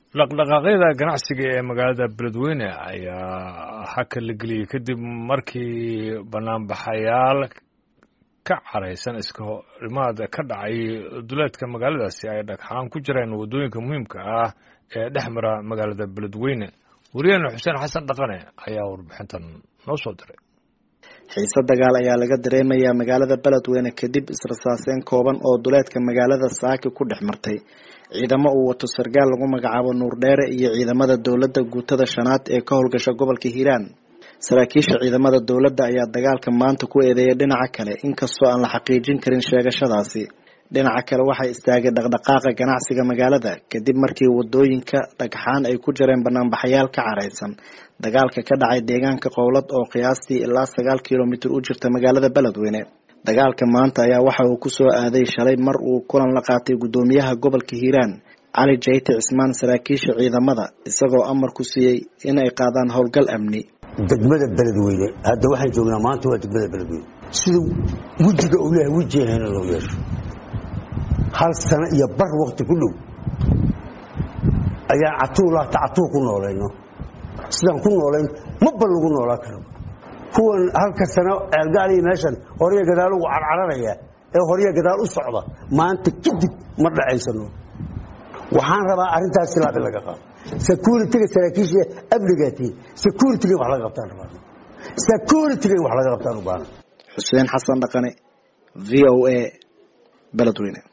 dhaqdhaqaaqyada ganacsiga ee magaalada Beledweyne ayaa haka la geliyay kadib markii banaanbaxayaal ka careysan iska horimaad ka dhacay duleedka magaaladaasi ay dhagxaan ku jireen wadooyinka muhiimka ah ee dhexmara magaalada Beledweyne. Wariyaha Xuseen Xasan Dhaqane ayaa warbixintan noo soo diray. xiisad dagaal ayaa laga dareemayaa magaalada Beledweyne kadib israsaaseen kooban oo duleedka magaalada Saaki ku dhex martay ciidamo uu wato sargaal lagu magacaabo Nuur Dheere iyo ciidamada dawladda guutada shanaad ee ka howlgasha gobolka Hiiraan. Saraakiisha ciidamada dawladda ayaa dagaalka maanta ku eedeeyay dhinaca kale inkastoo aan la xaqiijin karin sheegashadaasi. dhinaca kale waxay istaagay dhaqdhaqaaqa ganacsiga magaalada kadib markii wadooyinka dhagxaan ay ku jireen banaanbaxayaal ka careysan dagaalka ka dhacay deegaanka Qowlad oo qiyaastii ilaa 9 kiiloomitir u jirta magaalada Beledweyne. dagaalka maanta ayaa waxa uu ku soo aaday shalay mar uu kulan la qaatay gudoomiyaha gobolka Hiiraan Cali Jeyte Cismaan saraakiisha ciidamada isagoo amar ku siiyay in ay qaadaan howlgal amni degmada Beledweyne. hadda waxaan joognaa maanta waa degmada Beledweyne sidoo wajiga uu leeyahay wajigeena loo yeesho hal sano iyo bar waqti ku dhow ayaa catuul ku noolayno sidaan ku noolayn ma bal lagu noolaa karo kuwan halka sano eelgaal iyo meeshan horiya gadaal ugu carcararaya ee horiya gadaal u socda maanta kadib ma dhacaysano. waxaan rabaa arintaas silaab laga qaado security-ga saraakiisha amnigaati security-ga wax laga qabtaan rabaa security-ga wax laga qabtaan u baahan. Xuseen Xasan Dhaqane VOA Beledweyne.